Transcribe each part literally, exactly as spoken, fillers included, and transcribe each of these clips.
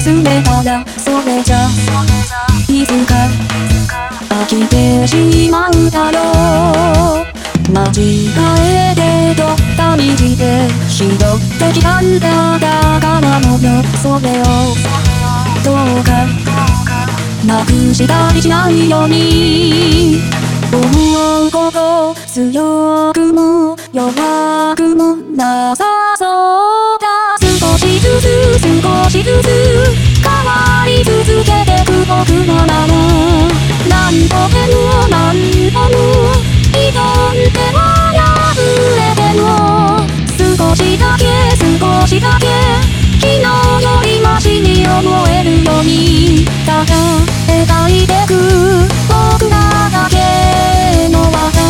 進めたらそれじゃいつか飽きてしまうだろう。間違えてと旅して拾ってきたんだ宝物それをどうかなくしたりしないように思うこと強くも弱くもなさそうだ。少しずつ少しずつ変わり続けてく僕のなら何とでも何とも挑んでは破れても少しだけ少しだけ昨日よりマシに思えるようにただ描いてく僕らだけのワン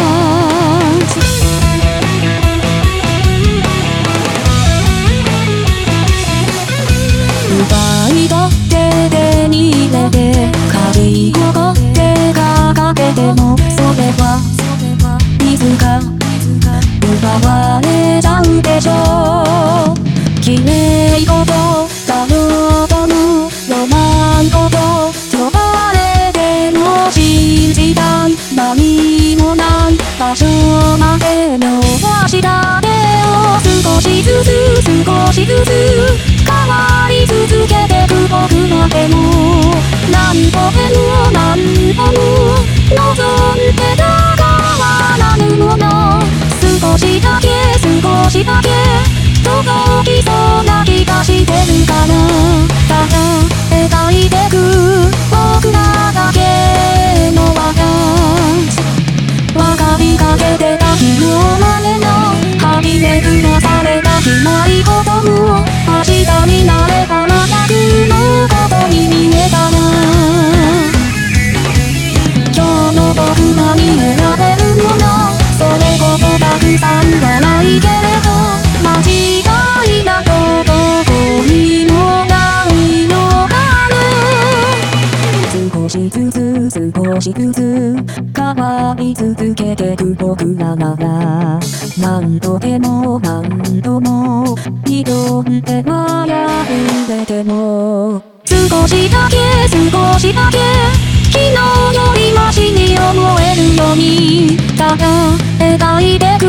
奪い取って手に入れて書き残って掲げてもそれはいつか奪われちゃうでしょう。綺麗事だろうともロマンこと呼ばれても信じたい何もない場所までの足だけを少しずつ少しずつ変わり続けてく僕らでも何とでも何とも望んでた変わらぬもの少しだけ少しだけ届きそうな気がしてるからただ描いてく僕らだけのワン分かりかけてた昨日までのはみ出くされた決まり事も明日になればまた苦のことに見えたら今日の僕らに選べるものそれこそたくさんはないけれど間違いなことどこにもないのかな。少しずつ少しずつ変わり続けてく僕らなら何度でも何度も挑んでは破れても少しだけ少しだけ昨日よりマシに思えるようにただ描いて